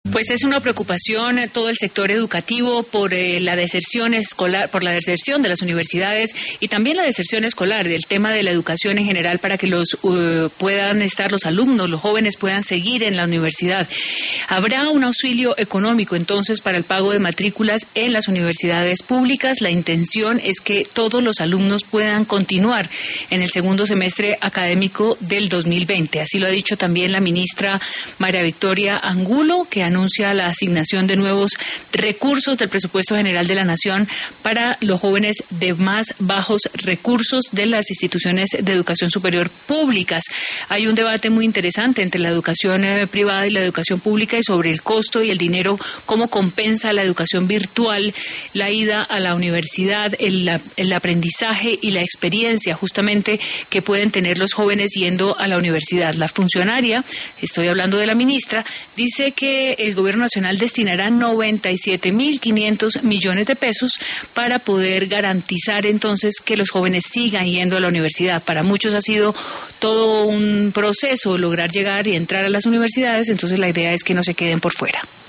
Pues es una preocupación todo el sector educativo por la deserción escolar, por la deserción de las universidades y también la deserción escolar, del tema de la educación en general para que puedan estar los alumnos, los jóvenes puedan seguir en la universidad. Habrá un auxilio económico entonces para el pago de matrículas en las universidades públicas. La intención es que todos los alumnos puedan continuar en el segundo semestre académico del 2020. Así lo ha dicho también la ministra María Victoria Angulo, que anuncia la asignación de nuevos recursos del presupuesto general de la Nación para los jóvenes de más bajos recursos de las instituciones de educación superior públicas. Hay un debate muy interesante entre la educación privada y la educación pública y sobre el costo y el dinero, cómo compensa la educación virtual, la ida a la universidad, el aprendizaje y la experiencia justamente que pueden tener los jóvenes yendo a la universidad. La funcionaria, estoy hablando de la ministra, dice que el Gobierno Nacional destinará 97.500 millones de pesos para poder garantizar entonces que los jóvenes sigan yendo a la universidad. Para muchos ha sido todo un proceso lograr llegar y entrar a las universidades, entonces la idea es que no se queden por fuera.